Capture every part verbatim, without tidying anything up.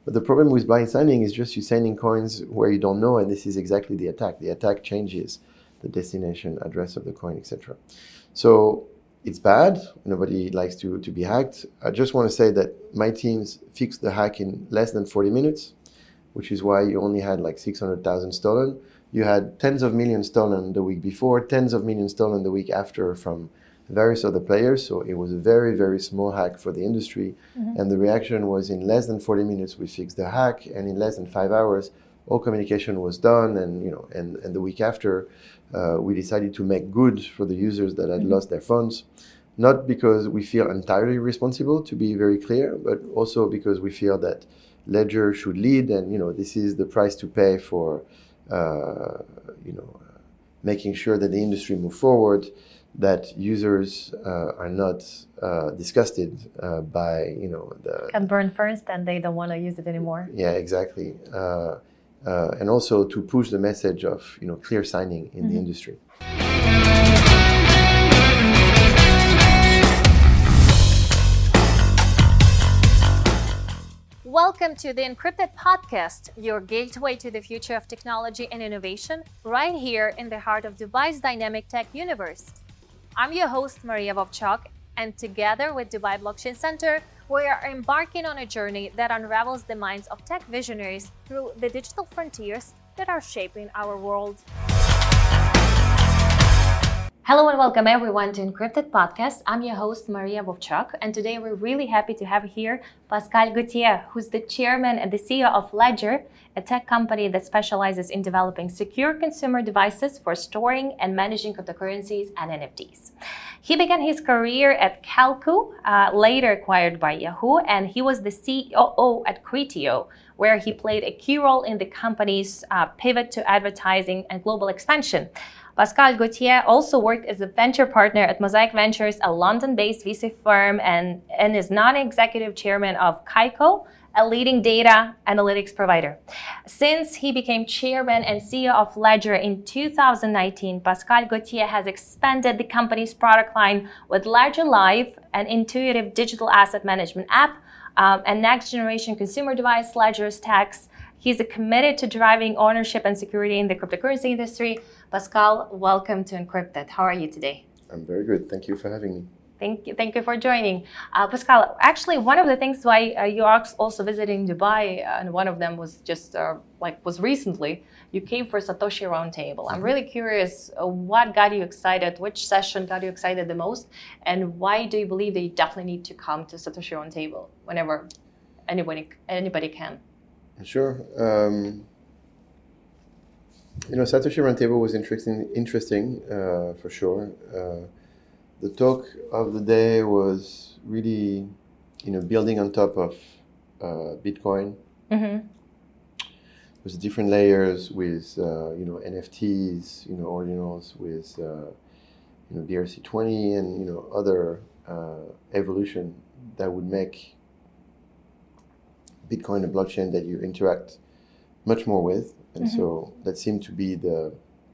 But the problem with blind signing is just you sending coins where you don't know, and this is exactly the attack. The attack changes the destination address of the coin, et cetera. So it's bad. Nobody likes to, to be hacked. I just want to say that my teams fixed the hack in less than forty minutes, which is why you only had like six hundred thousand stolen. You had tens of millions stolen the week before, tens of millions stolen the week after from various other players. So it was a very, very small hack for the industry. Mm-hmm. And the reaction was in less than forty minutes, we fixed the hack. And in less than five hours, all communication was done. And, you know, and, and the week after, uh, we decided to make good for the users that had mm-hmm. lost their funds. Not because we feel entirely responsible, to be very clear, but also because we feel that Ledger should lead. And, you know, this is the price to pay for, uh, you know, making sure that the industry move forward, that users uh, are not uh, disgusted uh, by, you know, the... Can burn first and they don't want to use it anymore. Yeah, exactly. Uh, uh, and also to push the message of, you know, clear signing in mm-hmm. the industry. Welcome to the Encrypted Podcast, your gateway to the future of technology and innovation, right here in the heart of Dubai's dynamic tech universe. I'm your host, Maria Vovchak, and together with Dubai Blockchain Center, we are embarking on a journey that unravels the minds of tech visionaries through the digital frontiers that are shaping our world. Hello and welcome everyone to Encrypted Podcast. I'm your host, Maria Vovchak, and today we're really happy to have here Pascal Gauthier, who's the chairman and the C E O of Ledger, a tech company that specializes in developing secure consumer devices for storing and managing cryptocurrencies and N F Ts. He began his career at Calcu, uh, later acquired by Yahoo, and he was the C O O at Criteo, where he played a key role in the company's uh, pivot to advertising and global expansion. Pascal Gauthier also worked as a venture partner at Mosaic Ventures, a London-based V C firm, and, and is non-executive chairman of Kaiko, a leading data analytics provider. Since he became chairman and C E O of Ledger in two thousand nineteen, Pascal Gauthier has expanded the company's product line with Ledger Live, an intuitive digital asset management app, um, and next-generation consumer device, Ledger Stacks. He's committed to driving ownership and security in the cryptocurrency industry. Pascal, welcome to Encrypted. How are you today? I'm very good. Thank you for having me. Thank you. Thank you for joining. Uh, Pascal, actually, one of the things why uh, you are also visiting Dubai, uh, and one of them was just uh, like was recently, you came for Satoshi Roundtable. I'm really curious, uh, what got you excited? Which session got you excited the most? And why do you believe that you definitely need to come to Satoshi Roundtable whenever anybody anybody can? Sure. Um, you know, Satoshi Roundtable was interesting, interesting uh, for sure. Uh, the talk of the day was really, you know, building on top of uh, Bitcoin. Mm-hmm. With different layers, with uh, you know N F Ts, you know ordinals, with uh, you know B R C twenty, and you know other uh, evolution that would make Bitcoin a blockchain that you interact much more with, and mm-hmm. so that seemed to be the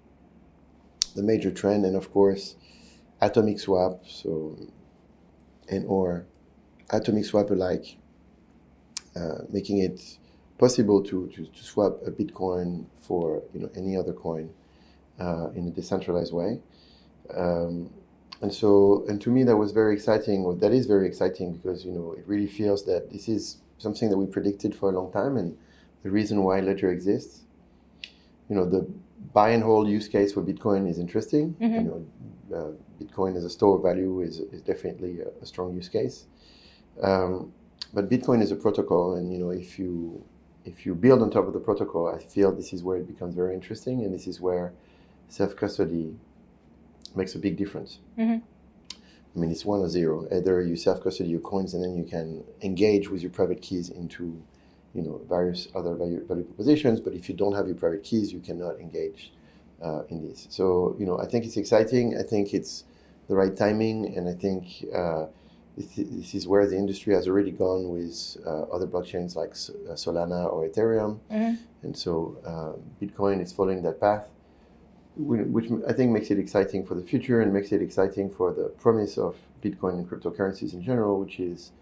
the major trend. And of course, atomic swap, so and or atomic swap alike, uh, making it possible to, to to swap a Bitcoin for you know any other coin uh, in a decentralized way. Um, and so, and to me, that was very exciting. Or that is very exciting because you know it really feels that this is something that we predicted for a long time, and the reason why Ledger exists. You know, the buy and hold use case for Bitcoin is interesting. Mm-hmm. You know, uh, Bitcoin as a store of value is is definitely a, a strong use case. Um, but Bitcoin is a protocol, and you know, if you if you build on top of the protocol, I feel this is where it becomes very interesting, and this is where self-custody makes a big difference. Mm-hmm. I mean, it's one or zero. Either you self-custody your coins and then you can engage with your private keys into, you know, various other value, value propositions. But if you don't have your private keys, you cannot engage uh, in this. So, you know, I think it's exciting. I think it's the right timing. And I think uh, this, this is where the industry has already gone with uh, other blockchains like Solana or Ethereum. Mm-hmm. And so uh, Bitcoin is following that path, which I think makes it exciting for the future and makes it exciting for the promise of Bitcoin and cryptocurrencies in general, which is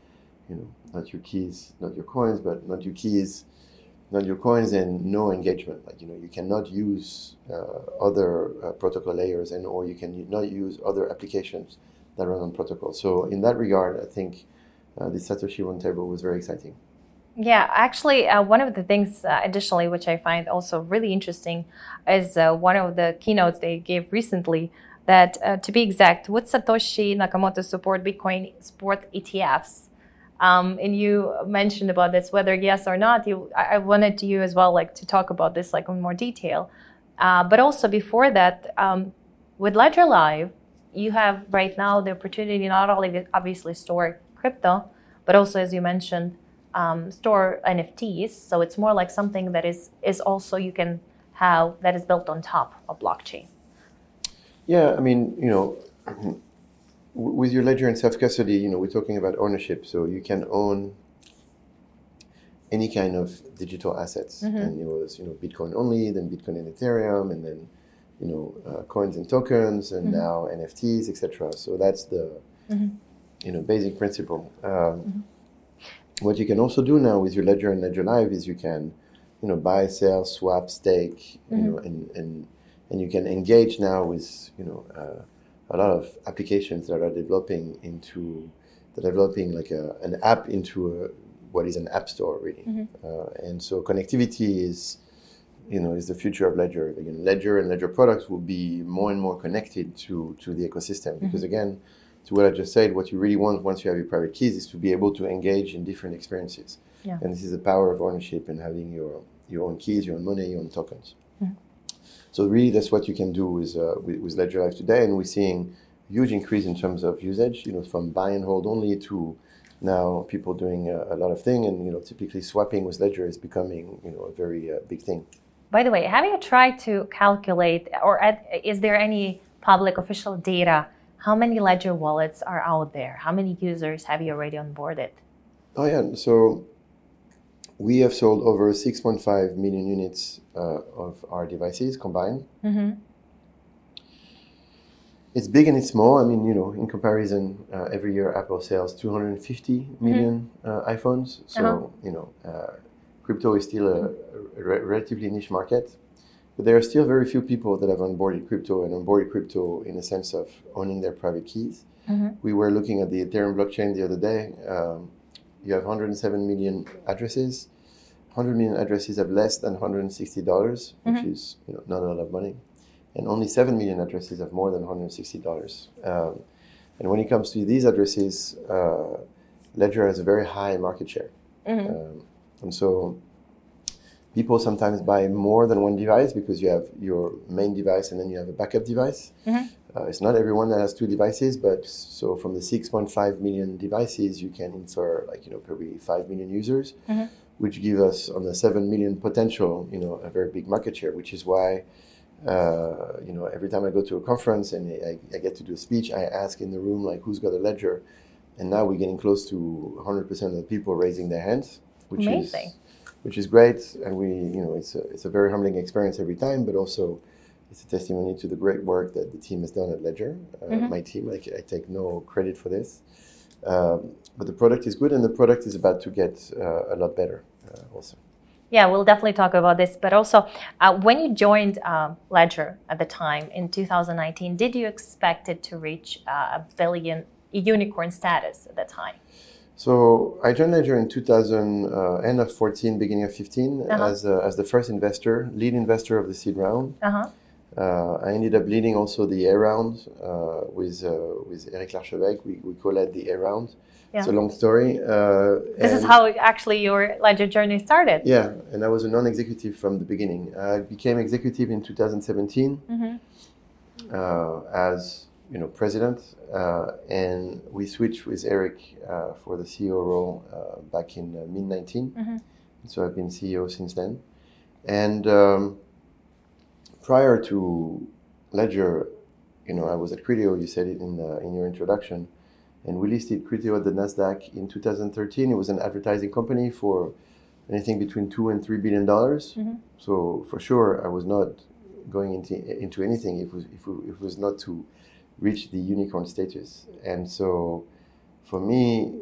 you know, not your keys, not your coins, but not your keys, not your coins, and no engagement. Like, you know, you cannot use uh, other uh, protocol layers, and or you can not use other applications that run on protocol. So in that regard, I think uh, the Satoshi Roundtable was very exciting. Yeah, actually, uh, one of the things uh, additionally, which I find also really interesting, is uh, one of the keynotes they gave recently that, uh, to be exact, would Satoshi Nakamoto support Bitcoin sport E T Fs? Um, and you mentioned about this, whether yes or not. You, I, I wanted to you as well, like to talk about this like in more detail. Uh, but also before that, um, with Ledger Live, you have right now the opportunity not only to obviously store crypto, but also, as you mentioned, um, store N F Ts. So it's more like something that is is also you can have that is built on top of blockchain. Yeah, I mean, you know, with your ledger and self-custody, you know, we're talking about ownership. So you can own any kind of digital assets. Mm-hmm. And it was, you know, Bitcoin only, then Bitcoin and Ethereum, and then, you know, uh, coins and tokens, and mm-hmm. now N F Ts, et cetera. So that's the, mm-hmm. you know, basic principle. Um, mm-hmm. What you can also do now with your ledger and Ledger Live is you can, you know, buy, sell, swap, stake, you mm-hmm. know, and, and and you can engage now with, you know, uh, a lot of applications that are developing into, they're developing like a, an app into a, what is an app store really. Mm-hmm. Uh, and so connectivity is, you know, is the future of Ledger. Again, Ledger and Ledger products will be more and more connected to, to the ecosystem. Mm-hmm. Because again, to what I just said, what you really want once you have your private keys is to be able to engage in different experiences. Yeah. And this is the power of ownership and having your, your own keys, your own money, your own tokens. Mm-hmm. So really, that's what you can do with, uh, with with Ledger Live today, and we're seeing huge increase in terms of usage. You know, from buy and hold only to now people doing a, a lot of things, and you know, typically swapping with Ledger is becoming, you know, a very uh, big thing. By the way, have you tried to calculate, or at, is there any public official data? How many Ledger wallets are out there? How many users have you already onboarded? Oh yeah, so we have sold over six point five million units uh, of our devices combined. Mm-hmm. It's big and it's small. I mean, you know, in comparison, uh, every year Apple sells two hundred fifty million mm-hmm. uh, iPhones. So, uh-huh. you know, uh, crypto is still a, a re- relatively niche market. But there are still very few people that have onboarded crypto and onboarded crypto in the sense of owning their private keys. Mm-hmm. We were looking at the Ethereum blockchain the other day. Um, you have one hundred seven million addresses. one hundred million addresses have less than one hundred sixty dollars, which mm-hmm. is, you know, not a lot of money. And only seven million addresses have more than one hundred sixty dollars. Um, and when it comes to these addresses, uh, Ledger has a very high market share. Mm-hmm. Um, and so people sometimes buy more than one device because you have your main device and then you have a backup device. Mm-hmm. Uh, it's not everyone that has two devices, but so from the six point five million devices, you can infer like, you know, probably five million users, mm-hmm. which give us on the seven million potential, you know, a very big market share, which is why, uh, you know, every time I go to a conference and I, I get to do a speech, I ask in the room, like, who's got a ledger? And now we're getting close to one hundred percent of the people raising their hands, which Amazing. is which is great. And we, you know, it's a, it's a very humbling experience every time, but also it's a testimony to the great work that the team has done at Ledger. Uh, mm-hmm. My team, like, I take no credit for this. Um, but the product is good, and the product is about to get uh, a lot better uh, also. Yeah, we'll definitely talk about this. But also, uh, when you joined uh, Ledger at the time in two thousand nineteen, did you expect it to reach uh, a billion unicorn status at that time? So I joined Ledger in two thousand, uh, end of fourteen, beginning of fifteen, uh-huh. as uh, as the first investor, lead investor of the seed round. Uh-huh. Uh, I ended up leading also the A round uh, with uh, with Eric Larchevêque. We we call it the A round. Yeah. It's a long story. Uh, this is how actually your Ledger journey started. Yeah, and I was a non-executive from the beginning. I became executive in two thousand seventeen mm-hmm. uh, as you know president, uh, and we switched with Eric uh, for the C E O role uh, back in uh, mid nineteen. Mm-hmm. So I've been C E O since then, and. Um, Prior to Ledger, you know, I was at Criteo. You said it in the, in your introduction, and we listed Criteo at the Nasdaq in two thousand thirteen. It was an advertising company for anything between two and three billion dollars. Mm-hmm. So for sure, I was not going into into anything if it was, if it was not to reach the unicorn status. And so, for me,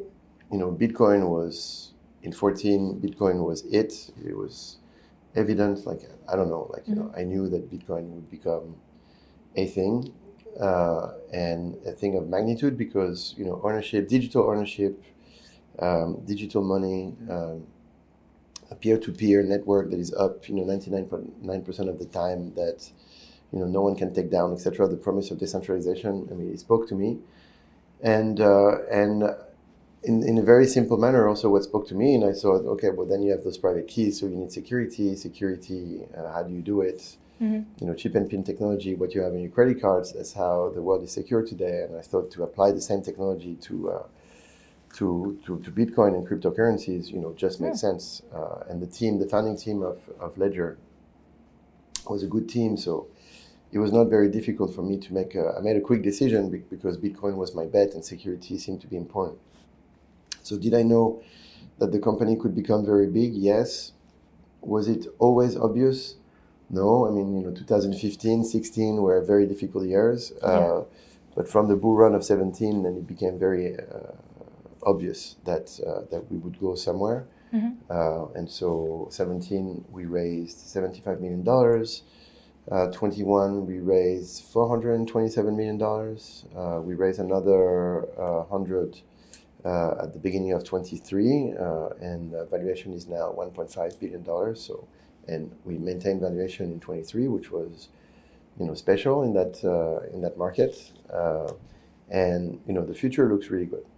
you know, Bitcoin was in fourteen. Bitcoin was it. It was evident. Like I don't know. Like you mm-hmm. know, I knew that Bitcoin would become a thing uh, and a thing of magnitude because you know ownership, digital ownership, um, digital money, um, a peer-to-peer network that is up. You know, ninety-nine point nine percent of the time that you know no one can take down, et cetera. The promise of decentralization. I mean, it spoke to me, and uh, and. In, in a very simple manner, also what spoke to me, and I thought, okay, well then you have those private keys, so you need security. Security, uh, how do you do it? Mm-hmm. You know, chip and pin technology, what you have in your credit cards. That's how the world is secure today. And I thought to apply the same technology to uh, to, to to Bitcoin and cryptocurrencies, you know, just makes yeah. sense. Uh, and the team, the founding team of, of Ledger, was a good team, so it was not very difficult for me to make. A, I made a quick decision because Bitcoin was my bet, and security seemed to be important. So did I know that the company could become very big? Yes. Was it always obvious? No. I mean, you know, two thousand fifteen, sixteen were very difficult years. Yeah. Uh, but from the bull run of seventeen, then it became very uh, obvious that uh, that we would go somewhere. Mm-hmm. Uh, and so seventeen, we raised seventy-five million dollars. Uh, twenty-one, we raised four hundred twenty-seven million dollars. Uh, we raised another uh, one hundred Uh, at the beginning of twenty-three, uh, and uh, valuation is now one point five billion dollars. So, and we maintained valuation in twenty-three, which was, you know, special in that uh, in that market. Uh, and you know, the future looks really good.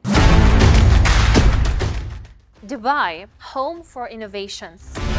Dubai, home for innovations.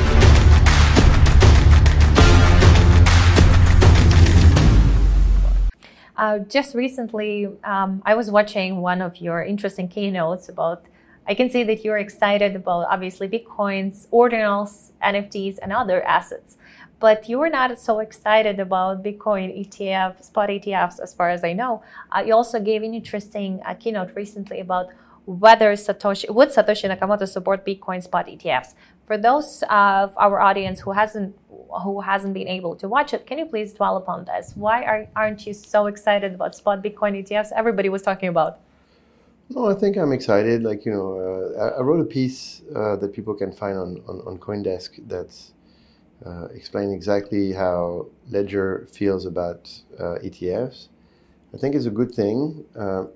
Uh, just recently, um, I was watching one of your interesting keynotes about, I can see that you're excited about obviously Bitcoins, ordinals, N F Ts, and other assets. But you were not so excited about Bitcoin E T F, spot E T Fs, as far as I know. Uh, you also gave an interesting uh, keynote recently about whether Satoshi, would Satoshi Nakamoto support Bitcoin spot E T Fs. For those of our audience who hasn't who hasn't been able to watch it, can you please dwell upon this? Why are, aren't you so excited about spot Bitcoin E T Fs? Everybody was talking about. No, I think I'm excited. Like, you know, uh, I, I wrote a piece uh, that people can find on, on, on CoinDesk that's uh, explaining exactly how Ledger feels about uh, E T Fs. I think it's a good thing. Uh,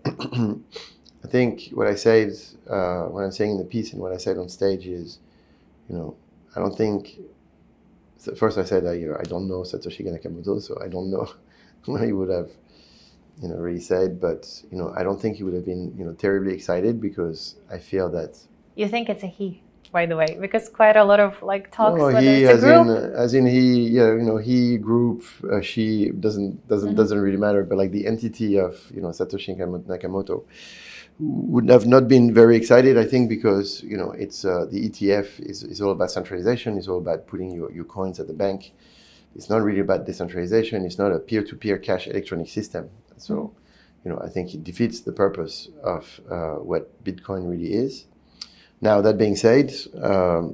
I think what I said, uh, what I'm saying in the piece and what I said on stage is, you know, I don't think. So first, I said, uh, you know, I don't know Satoshi Nakamoto, so I don't know what he would have, you know, really said. But you know, I don't think he would have been, you know, terribly excited because I feel that. You think it's a he, by the way, because quite a lot of like talks. No, whether he, it's a as group. in, uh, as in he, yeah, you know, he group, uh, she doesn't doesn't mm-hmm. doesn't really matter. But like the entity of, you know, Satoshi Nakamoto would have not been very excited, I think, because, you know, it's uh, the E T F is, is all about centralization. It's all about putting your, your coins at the bank. It's not really about decentralization. It's not a peer-to-peer cash electronic system. So, mm-hmm. you know, I think it defeats the purpose of uh, what Bitcoin really is. Now, that being said, um,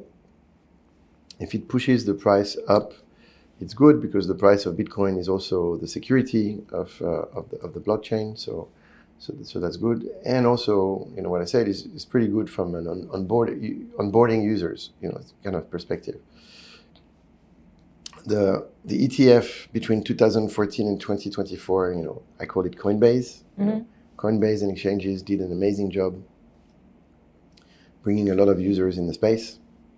if it pushes the price up, it's good because the price of Bitcoin is also the security of uh, of, the, of the blockchain. So. So, so that's good, and also, you know, what I said is, is pretty good from an on, onboard, onboarding users, you know, kind of perspective. The the E T F between two thousand fourteen and twenty twenty-four, you know, I call it Coinbase. Mm-hmm. You know, Coinbase and exchanges did an amazing job bringing a lot of users in the space.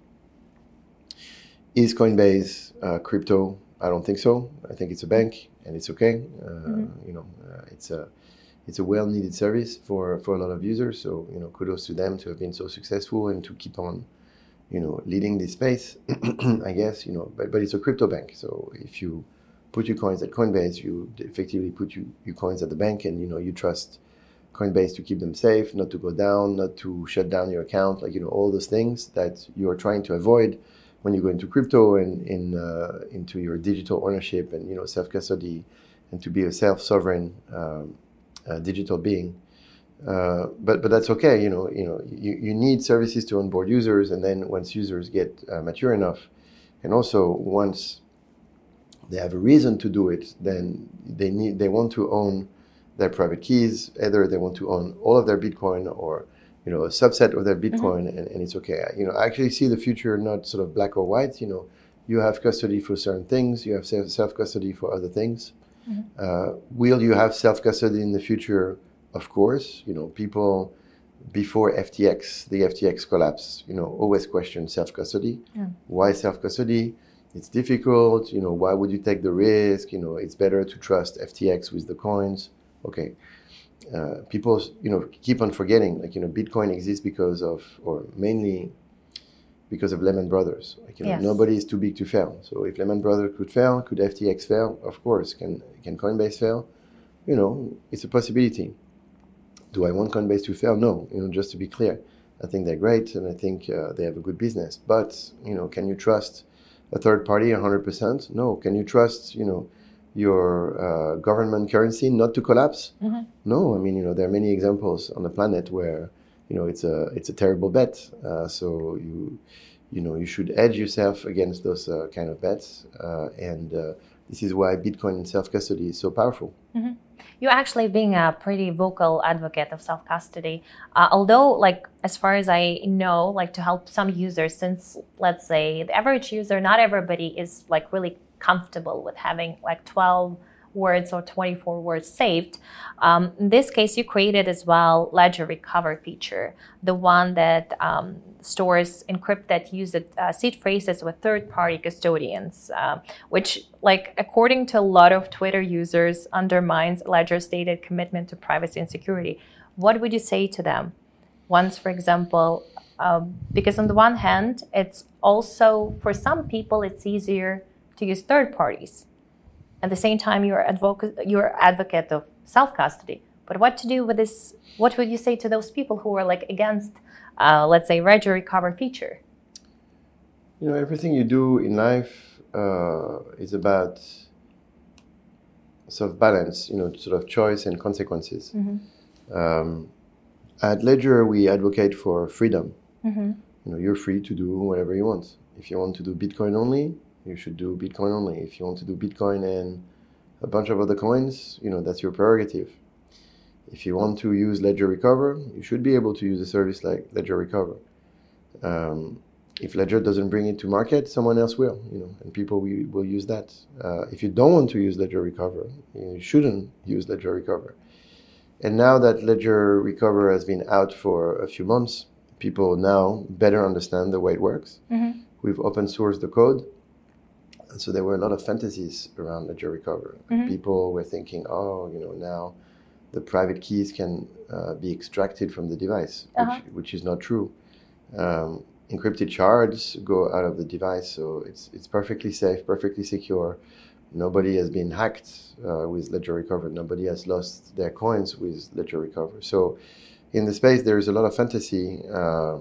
Is Coinbase uh, crypto? I don't think so. I think it's a bank, and it's okay. Uh, mm-hmm. You know, uh, it's a It's a well-needed service for, for a lot of users. So, you know, kudos to them to have been so successful and to keep on, you know, leading this space, I guess, you know, but, but it's a crypto bank. So if you put your coins at Coinbase, you effectively put you, your coins at the bank and, you know, you trust Coinbase to keep them safe, not to go down, not to shut down your account, like, you know, all those things that you're trying to avoid when you go into crypto and in, uh, into your digital ownership and, you know, self-custody and to be a self-sovereign um, Uh, digital being, uh, but but that's okay. You know, you know, you, you need services to onboard users, and then once users get uh, mature enough, and also once they have a reason to do it, then they need they want to own their private keys. Either they want to own all of their Bitcoin, or you know, a subset of their Bitcoin, mm-hmm. and, and it's okay. You know, I actually see the future not sort of black or white. You know, you have custody for certain things, you have self-custody for other things. Mm-hmm. Uh, will you have self-custody in the future? Of course. You know, people before F T X, the F T X collapse, you know, always question self-custody. Yeah. Why self-custody? It's difficult. You know, why would you take the risk? You know, it's better to trust F T X with the coins. Okay. Uh, people, you know, keep on forgetting, like, you know, Bitcoin exists because of, or mainly because of Lehman Brothers. Like, you know, yes. Nobody is too big to fail. So if Lehman Brothers could fail, could F T X fail? Of course. Can can Coinbase fail? You know, it's a possibility. Do I want Coinbase to fail? No. You know, just to be clear, I think they're great, and I think uh, they have a good business. But, you know, can you trust a third party one hundred percent? No. Can you trust, you know, your uh, government currency not to collapse? Mm-hmm. No. I mean, you know, there are many examples on the planet where, you know, it's a it's a terrible bet. Uh, so you you know you should hedge yourself against those uh, kind of bets, uh, and uh, this is why Bitcoin and self-custody is so powerful. Mm-hmm. You're actually being a pretty vocal advocate of self-custody, uh, although, like, as far as I know, like, to help some users, since, let's say, the average user, not everybody is, like, really comfortable with having, like, twelve words or twenty-four words saved. Um, in this case, you created as well Ledger Recover feature, the one that um, stores encrypted used uh, seed phrases with third-party custodians, uh, which, like, according to a lot of Twitter users, undermines Ledger's stated commitment to privacy and security. What would you say to them? Once, for example, um, because on the one hand, it's also, for some people, it's easier to use third parties. At the same time, you're advocate, you're advocate of self-custody. But what to do with this? What would you say to those people who are, like, against, uh, let's say, Ledger Recover feature? You know, everything you do in life uh, is about sort of balance, you know, sort of choice and consequences. Mm-hmm. Um, at Ledger, we advocate for freedom. Mm-hmm. You know, you're free to do whatever you want. If you want to do Bitcoin only, you should do Bitcoin only. If you want to do Bitcoin and a bunch of other coins, you know, that's your prerogative. If you want to use Ledger Recover, you should be able to use a service like Ledger Recover. Um, if Ledger doesn't bring it to market, someone else will, you know, and people will, will use that. Uh, if you don't want to use Ledger Recover, you shouldn't use Ledger Recover. And now that Ledger Recover has been out for a few months, people now better understand the way it works. Mm-hmm. We've open sourced the code. And so there were a lot of fantasies around Ledger Recover. Mm-hmm. People were thinking, oh, you know, now the private keys can uh, be extracted from the device, uh-huh. which, which is not true. Um, encrypted shards go out of the device, so it's it's perfectly safe, perfectly secure. Nobody has been hacked uh, with Ledger Recover. Nobody has lost their coins with Ledger Recover. So in the space, there is a lot of fantasy. Uh,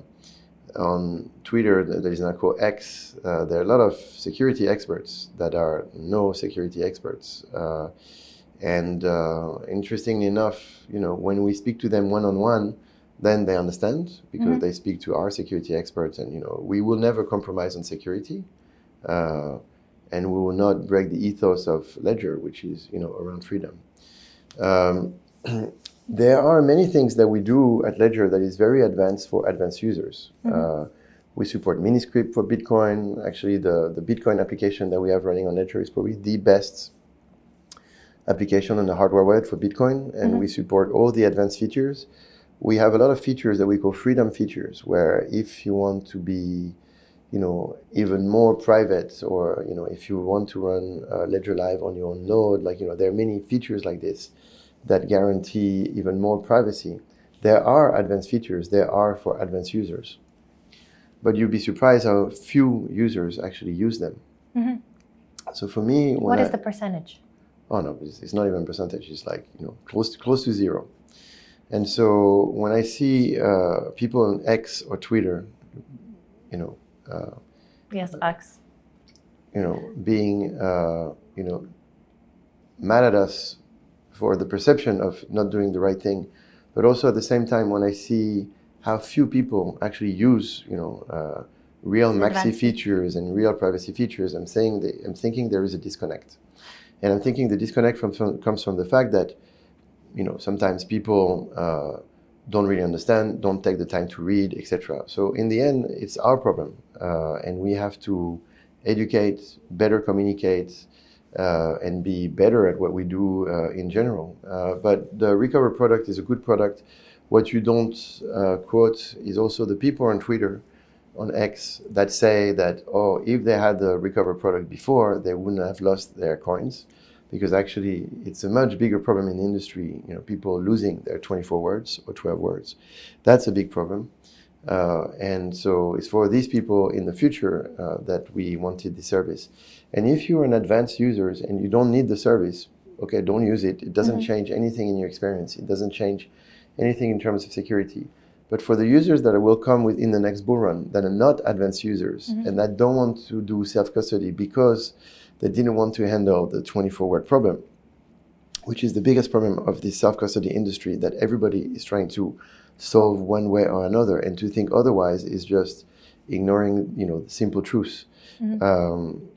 on Twitter, that is now called X, uh, there are a lot of security experts that are no security experts. Uh, and uh, interestingly enough, you know, when we speak to them one-on-one, then they understand because mm-hmm. they speak to our security experts. And, you know, we will never compromise on security. Uh, and we will not break the ethos of Ledger, which is, you know, around freedom. Um, There are many things that we do at Ledger that is very advanced for advanced users. Mm-hmm. Uh, we support Miniscript for Bitcoin. Actually, the, the Bitcoin application that we have running on Ledger is probably the best application on the hardware wallet for Bitcoin, and mm-hmm. we support all the advanced features. We have a lot of features that we call freedom features, where if you want to be, you know, even more private, or, you know, if you want to run uh, Ledger Live on your own node, like, you know, there are many features like this that guarantee even more privacy. There are advanced features, there are for advanced users. But you'd be surprised how few users actually use them. Mm-hmm. So for me... What is I, the percentage? Oh no, it's, it's not even a percentage, it's like, you know, close to, close to zero. And so when I see uh, people on X or Twitter, you know... Uh, yes, X. You know, being, uh, you know, mad at us for the perception of not doing the right thing, but also at the same time when I see how few people actually use, you know, uh, real maxi features and real privacy features, I'm saying that, I'm thinking there is a disconnect, and I'm thinking the disconnect from, from comes from the fact that, you know, sometimes people uh, don't really understand, don't take the time to read, et cetera. So in the end, it's our problem, uh, and we have to educate, better communicate, uh, and be better at what we do uh, in general. Uh, but the Recover product is a good product. What you don't uh, quote is also the people on Twitter, on X, that say that, oh, if they had the Recover product before, they wouldn't have lost their coins. Because actually, it's a much bigger problem in the industry. You know, people losing their twenty-four words or twelve words. That's a big problem. Uh, and so it's for these people in the future uh, that we wanted the service. And if you're an advanced user and you don't need the service, okay, don't use it. It doesn't mm-hmm. change anything in your experience. It doesn't change anything in terms of security. But for the users that will come within the next bull run that are not advanced users mm-hmm. and that don't want to do self-custody because they didn't want to handle the twenty-four word problem, which is the biggest problem of the self-custody industry that everybody is trying to solve one way or another, and to think otherwise is just ignoring, you know, the simple truths. Mm-hmm. Um,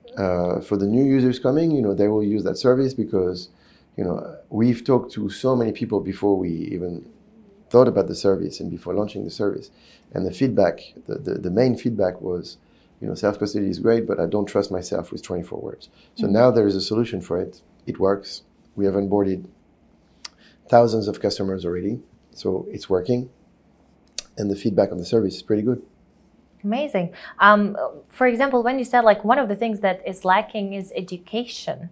uh, for the new users coming, you know, they will use that service because, you know, we've talked to so many people before we even thought about the service and before launching the service, and the feedback, the, the, the main feedback was, you know, self-custody is great, but I don't trust myself with twenty-four words. So mm-hmm. now there is a solution for it. It works. We have onboarded thousands of customers already. So it's working. And the feedback on the service is pretty good. Amazing. Um, for example, when you said like one of the things that is lacking is education,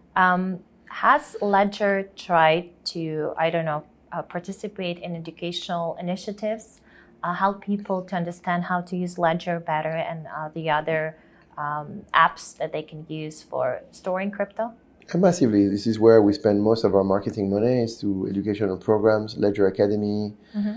um, has Ledger tried to, I don't know, uh, participate in educational initiatives? Uh, help people to understand how to use Ledger better and uh, the other um, apps that they can use for storing crypto? And massively. This is where we spend most of our marketing money, is to educational programs, Ledger Academy. Mm-hmm.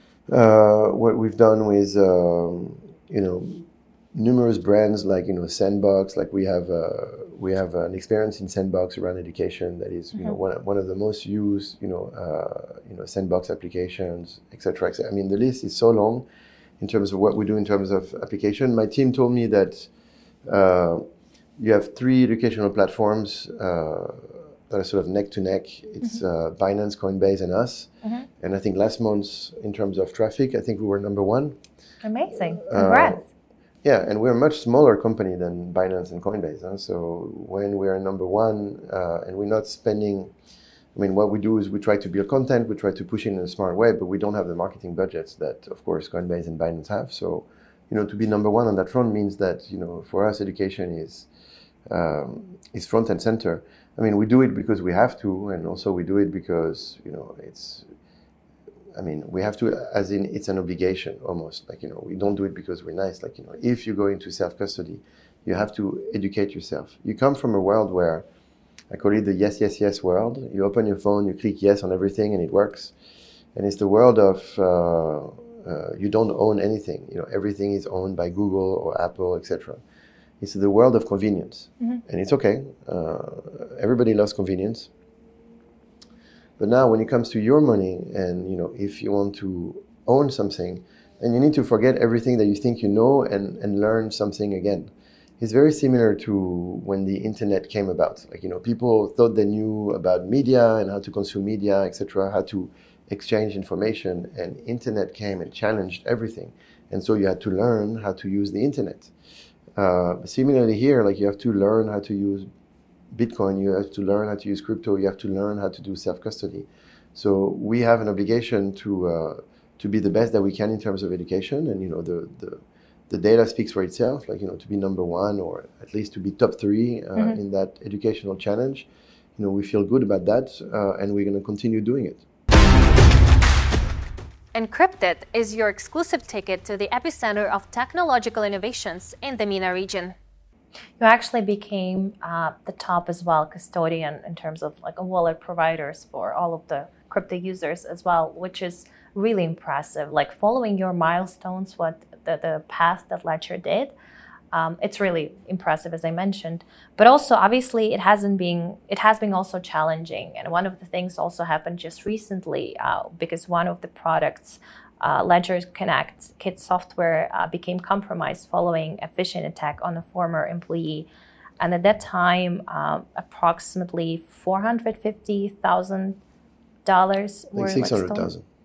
Uh, what we've done with, um, you know, numerous brands like, you know, Sandbox, like we have uh, we have an experience in Sandbox around education that is, you mm-hmm. know, one, one of the most used, you know, uh, you know, Sandbox applications, et cetera, et cetera. I mean, the list is so long in terms of what we do in terms of application. My team told me that uh, you have three educational platforms uh, that are sort of neck to neck. It's mm-hmm. uh, Binance, Coinbase, and us. Mm-hmm. And I think last month, in terms of traffic, I think we were number one. Amazing. Congrats. Uh, Yeah, and we're a much smaller company than Binance and Coinbase. Huh? So when we're number one uh, and we're not spending, I mean, what we do is we try to build content, we try to push it in a smart way, but we don't have the marketing budgets that, of course, Coinbase and Binance have. So, you know, to be number one on that front means that, you know, for us, education is um, is front and center. I mean, we do it because we have to, and also we do it because, you know, it's, I mean, we have to, as in, it's an obligation almost. Like, you know, we don't do it because we're nice. Like, you know, if you go into self-custody, you have to educate yourself. You come from a world where, I call it the yes, yes, yes world. You open your phone, you click yes on everything, and it works. And it's the world of, uh, uh, you don't own anything. You know, everything is owned by Google or Apple, et cetera. It's the world of convenience. Mm-hmm. And it's okay. Uh, everybody loves convenience. But now when it comes to your money, and, you know, if you want to own something, then you need to forget everything that you think you know and, and learn something again. It's very similar to when the internet came about. Like, you know, people thought they knew about media and how to consume media, et cetera, how to exchange information, and internet came and challenged everything. And so you had to learn how to use the internet. Uh, similarly here, like, you have to learn how to use Bitcoin, you have to learn how to use crypto, you have to learn how to do self-custody. So we have an obligation to uh, to be the best that we can in terms of education, and, you know, the, the the data speaks for itself, like, you know, to be number one or at least to be top three uh, mm-hmm. in that educational challenge. You know, we feel good about that, uh, and we're going to continue doing it. Encrypted is your exclusive ticket to the epicenter of technological innovations in the MENA region. You actually became uh, the top as well custodian in terms of like a wallet providers for all of the crypto users as well, which is really impressive. Like, following your milestones, what the, the path that Ledger did, um, it's really impressive, as I mentioned. But also, obviously, it hasn't been it has been also challenging. And one of the things also happened just recently uh, because one of the products, Uh, Ledger Connect Kit software, uh, became compromised following a phishing attack on a former employee. And at that time, uh, approximately four hundred fifty thousand dollars were like six hundred thousand.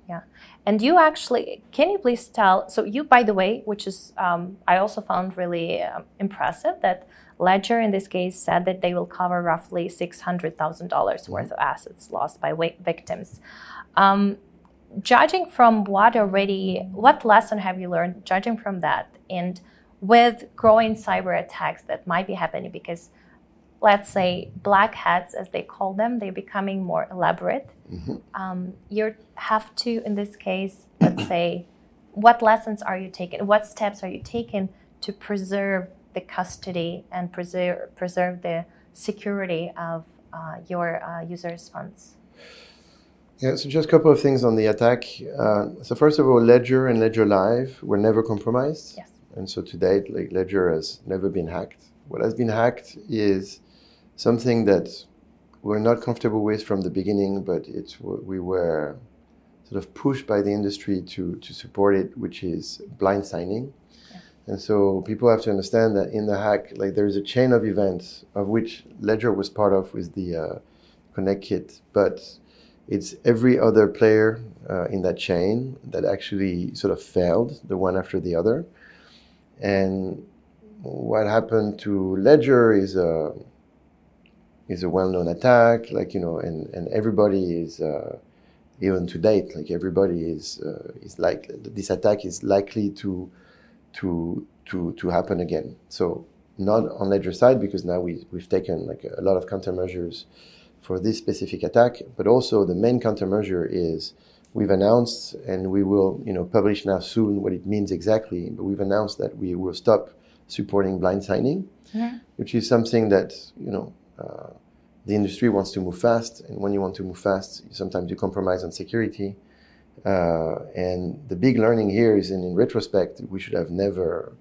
Yeah. And you actually, can you please tell, so you, by the way, which is, um, I also found really um, impressive that Ledger in this case said that they will cover roughly six hundred thousand dollars Mm-hmm. worth of assets lost by wi- victims. Um, judging from what already, what lesson have you learned, judging from that, and with growing cyber attacks that might be happening, because let's say black hats, as they call them, they're becoming more elaborate. Mm-hmm. Um, you have to, in this case, let's say, what lessons are you taking? What steps are you taking to preserve the custody and preserve preserve the security of uh, your uh, users' funds? Yeah, so just a couple of things on the attack. Uh, so first of all, Ledger and Ledger Live were never compromised. Yes. And so to date, like Ledger has never been hacked. What has been hacked is something that we're not comfortable with from the beginning, but it's we were sort of pushed by the industry to, to support it, which is blind signing. Yeah. And so people have to understand that in the hack, like there is a chain of events of which Ledger was part of with the uh, Connect kit, but it's every other player uh, in that chain that actually sort of failed, the one after the other. And what happened to Ledger is a is a well-known attack, like, you know, and, and everybody is, uh, even to date, like everybody is uh, is like this attack is likely to to to to happen again. So not on Ledger side, because now we we've taken like a lot of countermeasures for this specific attack, but also the main countermeasure is we've announced, and we will, you know, publish now soon what it means exactly, but we've announced that we will stop supporting blind signing, yeah. which is something that, you know, uh, the industry wants to move fast, and when you want to move fast, sometimes you compromise on security. Uh, and the big learning here is, in, in retrospect, we should have never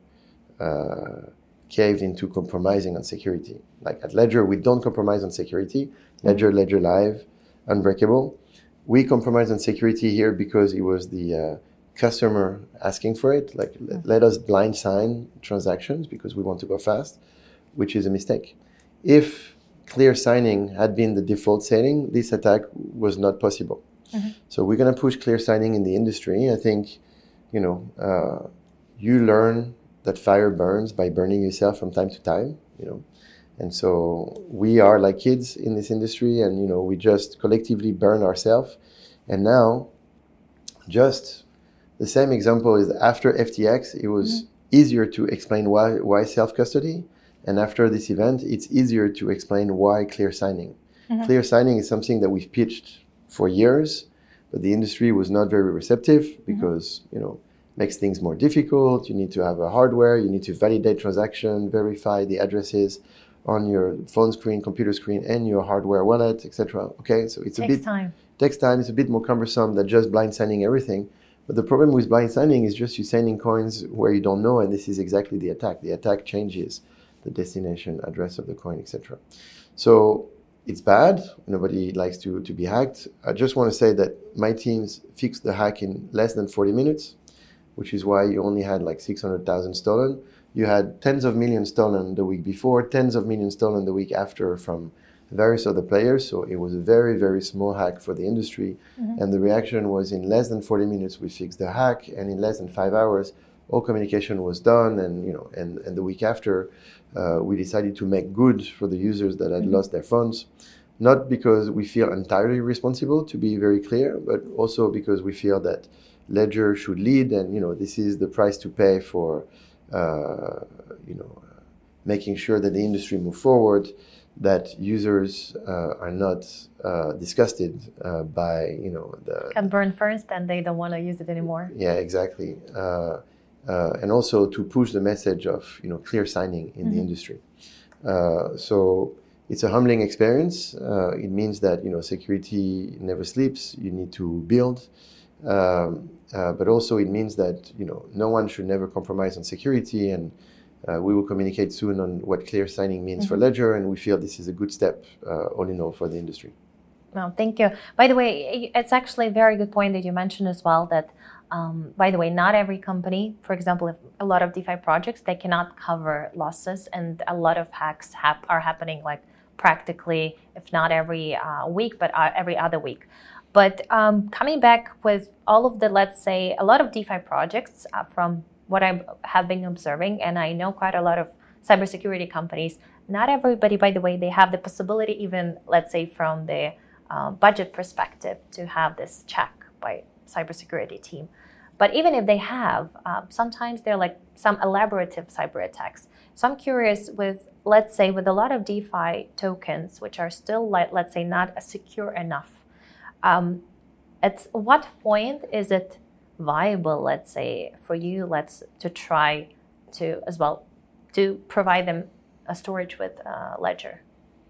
uh, caved into compromising on security. Like at Ledger, we don't compromise on security. Ledger, Ledger Live, Unbreakable. We compromise on security here because it was the uh, customer asking for it. Like, let, let us blind sign transactions because we want to go fast, which is a mistake. If clear signing had been the default setting, this attack was not possible. Mm-hmm. So we're going to push clear signing in the industry. I think, you know, uh, you learn that fire burns by burning yourself from time to time, you know. And so we are like kids in this industry, and, you know, we just collectively burn ourselves. And now, just the same example is after F T X, it was mm-hmm. easier to explain why why self-custody. And after this event, it's easier to explain why clear signing. Mm-hmm. Clear signing is something that we've pitched for years, but the industry was not very receptive because, mm-hmm. you know, makes things more difficult. You need to have a hardware, you need to validate transaction, verify the addresses on your phone screen, computer screen, and your hardware wallet, et cetera. Okay, so it's a takes bit time. takes time. It's a bit more cumbersome than just blind signing everything. But the problem with blind signing is just you sending coins where you don't know, and this is exactly the attack. The attack changes the destination address of the coin, et cetera. So it's bad. Nobody likes to, to be hacked. I just want to say that my teams fixed the hack in less than forty minutes, which is why you only had like six hundred thousand stolen. You had tens of millions stolen the week before, tens of millions stolen the week after from various other players. So it was a very, very small hack for the industry. Mm-hmm. And the reaction was in less than forty minutes, we fixed the hack. And in less than five hours, all communication was done. And, you know, and, and the week after, uh, we decided to make good for the users that had mm-hmm. lost their funds. Not because we feel entirely responsible, to be very clear, but also because we feel that Ledger should lead. And, you know, this is the price to pay for Uh, you know, uh, making sure that the industry move forward, that users uh, are not uh, disgusted uh, by, you know, the... Can burn first and they don't want to use it anymore. Yeah, exactly. Uh, uh, and also to push the message of, you know, clear signing in mm-hmm. the industry. Uh, so it's a humbling experience. Uh, it means that, you know, security never sleeps. You need to build. Um, uh, but also it means that, you know, no one should never compromise on security, and uh, we will communicate soon on what clear signing means mm-hmm. for Ledger, and we feel this is a good step uh, all in all for the industry. Well, thank you. By the way, it's actually a very good point that you mentioned as well that, um, by the way, not every company, for example, if a lot of DeFi projects, they cannot cover losses, and a lot of hacks hap- are happening like practically, if not every uh, week, but uh, every other week. But um, coming back with all of the, let's say, a lot of DeFi projects uh, from what I have been observing, and I know quite a lot of cybersecurity companies, not everybody, by the way, they have the possibility even, let's say, from the uh, budget perspective to have this check by cybersecurity team. But even if they have, uh, sometimes they're like some elaborative cyber attacks. So I'm curious with, let's say, with a lot of DeFi tokens, which are still, like, let's say, not secure enough, um, at what point is it viable, let's say, for you, let's to try to, as well, to provide them a storage with uh, Ledger?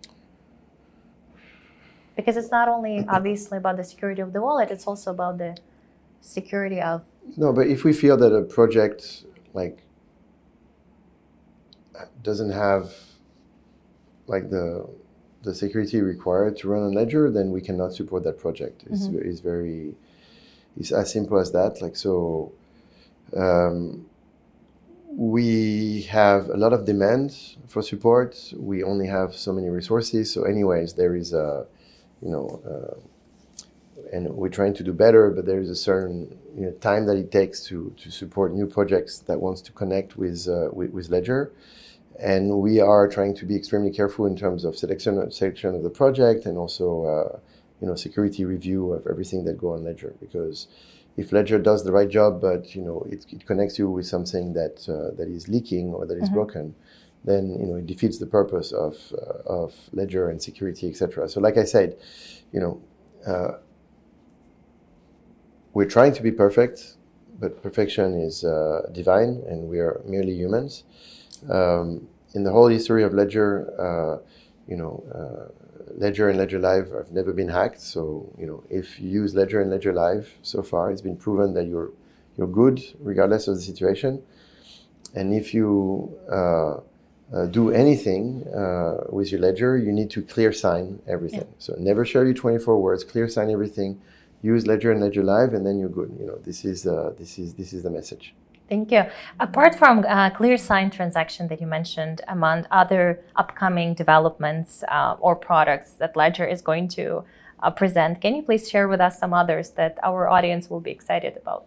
Because it's not only obviously about the security of the wallet, it's also about the security of... No, but if we feel that a project like doesn't have like the the security required to run on Ledger, then we cannot support that project. It's, mm-hmm. it's very, it's as simple as that. Like, so um, we have a lot of demand for support. We only have so many resources. So anyways, there is a, you know, uh, and we're trying to do better, but there is a certain you know, time that it takes to, to support new projects that wants to connect with, uh, with, with Ledger. And we are trying to be extremely careful in terms of selection, selection of the project and also, uh, you know, security review of everything that go on Ledger. Because if Ledger does the right job, but you know, it, it connects you with something that uh, that is leaking or that is mm-hmm. broken, then you know it defeats the purpose of uh, of Ledger and security, et cetera. So, like I said, you know, uh, we're trying to be perfect, but perfection is uh, divine, and we are merely humans. Um, in the whole history of Ledger, uh, you know, uh, Ledger and Ledger Live have never been hacked. So, you know, if you use Ledger and Ledger Live so far, it's been proven that you're you're good regardless of the situation. And if you uh, uh, do anything uh, with your Ledger, you need to clear sign everything. Yeah. So never share your twenty-four words, clear sign everything, use Ledger and Ledger Live, and then you're good. You know, this is uh, this is this is the message. Thank you. Apart from uh, ClearSign transaction that you mentioned, among other upcoming developments uh, or products that Ledger is going to uh, present, can you please share with us some others that our audience will be excited about?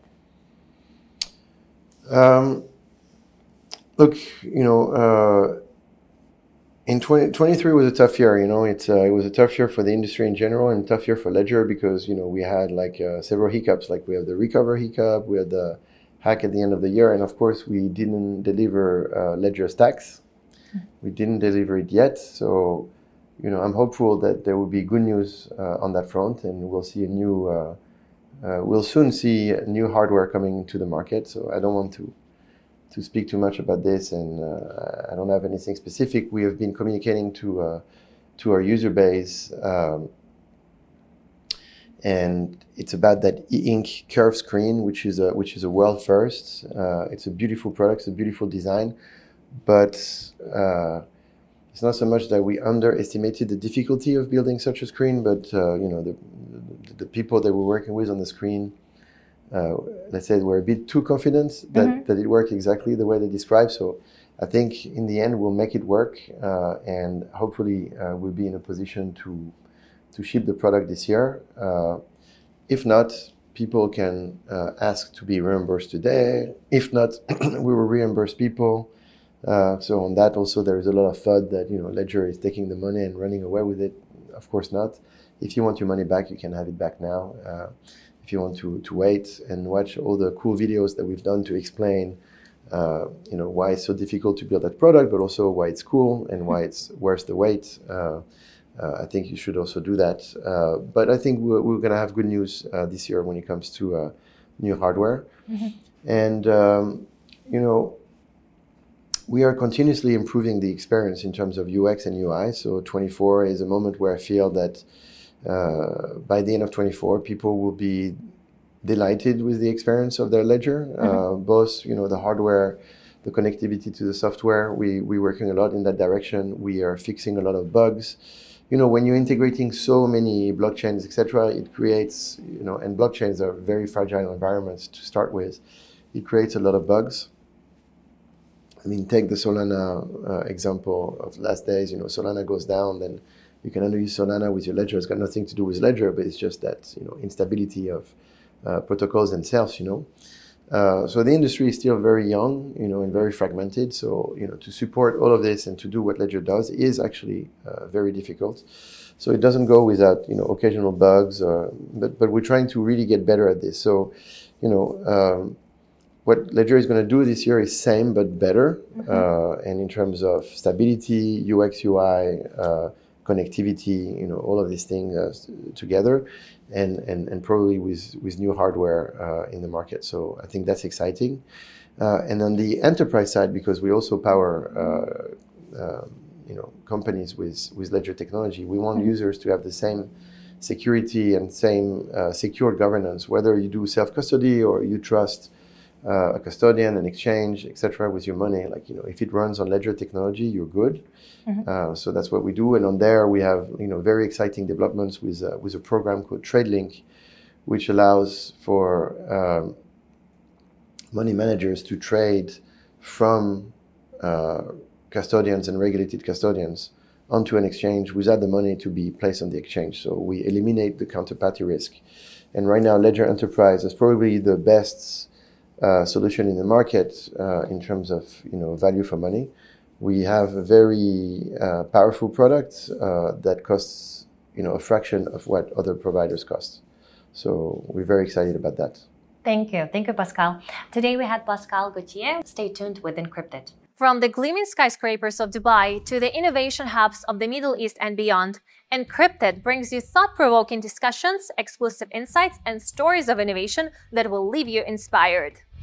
Um, look, you know, uh, in twenty twenty-three was a tough year. You know, it's uh, it was a tough year for the industry in general, and a tough year for Ledger because you know we had like uh, several hiccups. Like we have the recover hiccup, we had the hack at the end of the year, and of course we didn't deliver uh, Ledger Stacks. We didn't deliver it yet, so you know I'm hopeful that there will be good news uh, on that front, and we'll see a new. Uh, uh, we'll soon see new hardware coming to the market. So I don't want to to speak too much about this, and uh, I don't have anything specific. We have been communicating to uh, to our user base. Um, And it's about that e-ink curve screen, which is a which is a world first. Uh, it's a beautiful product, it's a beautiful design, but uh, it's not so much that we underestimated the difficulty of building such a screen, but uh, you know the, the the people that we're working with on the screen, uh, let's say, were a bit too confident that, mm-hmm. that it worked exactly the way they described. So I think in the end we'll make it work, uh, and hopefully uh, we'll be in a position to. to ship the product this year. Uh, if not, people can uh, ask to be reimbursed today. If not, we will reimburse people. Uh, so on that also there is a lot of thought that you know Ledger is taking the money and running away with it. Of course not. If you want your money back, you can have it back now. Uh, if you want to, to wait and watch all the cool videos that we've done to explain uh, you know why it's so difficult to build that product, but also why it's cool and why it's worth the wait. Uh, Uh, I think you should also do that. Uh, but I think we're, we're going to have good news uh, this year when it comes to uh, new hardware. Mm-hmm. And, um, you know, we are continuously improving the experience in terms of U X and U I. So twenty-four is a moment where I feel that uh, by the end of twenty-four, people will be delighted with the experience of their Ledger, mm-hmm. uh, both, you know, the hardware, the connectivity to the software. We, we're working a lot in that direction. We are fixing a lot of bugs. You know, when you're integrating so many blockchains, et cetera, it creates, you know, and blockchains are very fragile environments to start with. It creates a lot of bugs. I mean, take the Solana uh, example of last days. You know, Solana goes down, then you can only use Solana with your ledger. It's got nothing to do with ledger, but it's just that, you know, instability of uh, protocols themselves, you know. Uh, so the industry is still very young, you know, and very fragmented. So, you know, to support all of this and to do what Ledger does is actually uh, very difficult. So it doesn't go without, you know, occasional bugs, or, but, but we're trying to really get better at this. So, you know, um, what Ledger is going to do this year is same but better. Mm-hmm. Uh, and in terms of stability, U X, U I, uh, connectivity, you know, all of these things uh, together, and, and, and probably with, with new hardware uh, in the market. So I think that's exciting. Uh, and on the enterprise side, because we also power uh, uh, you know, companies with, with Ledger technology, we want mm-hmm. users to have the same security and same uh, secure governance, whether you do self-custody or you trust uh, a custodian, an exchange, et cetera, with your money. Like, you know, if it runs on Ledger technology, you're good. Mm-hmm. Uh, so that's what we do, and on there we have, you know, very exciting developments with uh, with a program called TradeLink, which allows for um, money managers to trade from uh, custodians and regulated custodians onto an exchange without the money to be placed on the exchange. So we eliminate the counterparty risk. And right now, Ledger Enterprise is probably the best uh, solution in the market uh, in terms of, you know, value for money. We have a very uh, powerful product uh, that costs, you know, a fraction of what other providers cost. So we're very excited about that. Thank you. Thank you, Pascal. Today we had Pascal Gauthier. Stay tuned with Encrypted. From the gleaming skyscrapers of Dubai to the innovation hubs of the Middle East and beyond, Encrypted brings you thought-provoking discussions, exclusive insights, and stories of innovation that will leave you inspired.